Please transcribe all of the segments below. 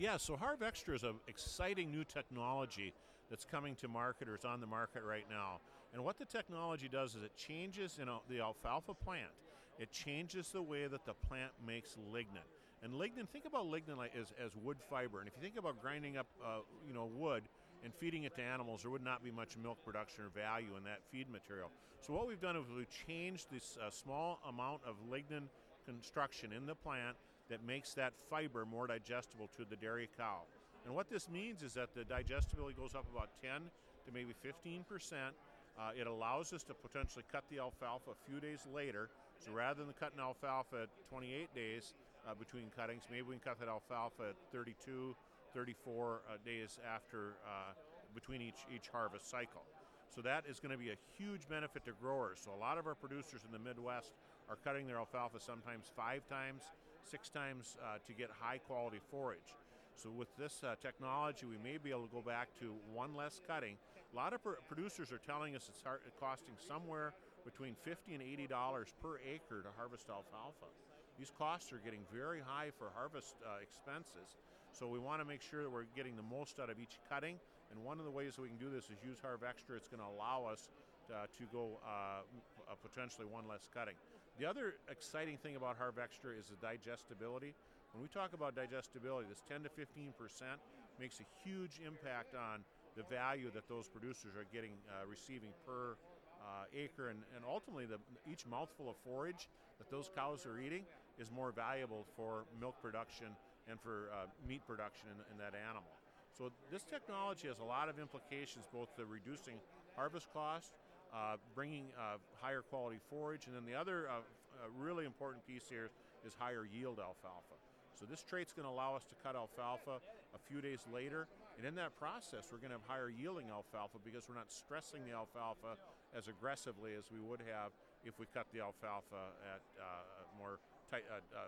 Yeah, so HarvExtra is an exciting new technology that's coming to market or is on the market right now. And what the technology does is it changes the alfalfa plant. It changes the way that the plant makes lignin. And lignin, think about lignin like as wood fiber. And if you think about grinding up wood and feeding it to animals, there would not be much milk production or value in that feed material. So what we've done is we've changed this small amount of lignin construction in the plant that makes that fiber more digestible to the dairy cow. And what this means is that the digestibility goes up about 10 to maybe 15%. It allows us to potentially cut the alfalfa a few days later. So rather than cutting alfalfa at 28 days between cuttings, maybe we can cut that alfalfa at 32, 34 days after between each harvest cycle. So that is going to be a huge benefit to growers. So a lot of our producers in the Midwest are cutting their alfalfa sometimes 5 times, 6 times to get high quality forage. So with this technology, we may be able to go back to one less cutting. A lot of producers are telling us it's costing somewhere between $50 and $80 per acre to harvest alfalfa. These costs are getting very high for harvest expenses, so we want to make sure that we're getting the most out of each cutting, and one of the ways that we can do this is use HarvExtra. It's going to allow us to go potentially one less cutting. The other exciting thing about HarvExtra is the digestibility. When we talk about digestibility, this 10 to 15% makes a huge impact on the value that those producers are receiving per acre, and ultimately each mouthful of forage that those cows are eating is more valuable for milk production and for meat production in that animal. So this technology has a lot of implications, both the reducing harvest cost, bringing higher quality forage, and then the other really important piece here is higher yield alfalfa. So this trait's going to allow us to cut alfalfa a few days later, and in that process we're going to have higher yielding alfalfa because we're not stressing the alfalfa as aggressively as we would have if we cut the alfalfa at more tight,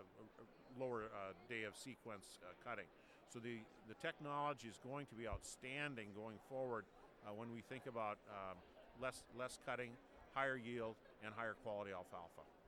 lower day of sequence cutting. So the technology is going to be outstanding going forward when we think about less cutting, higher yield, and higher quality alfalfa.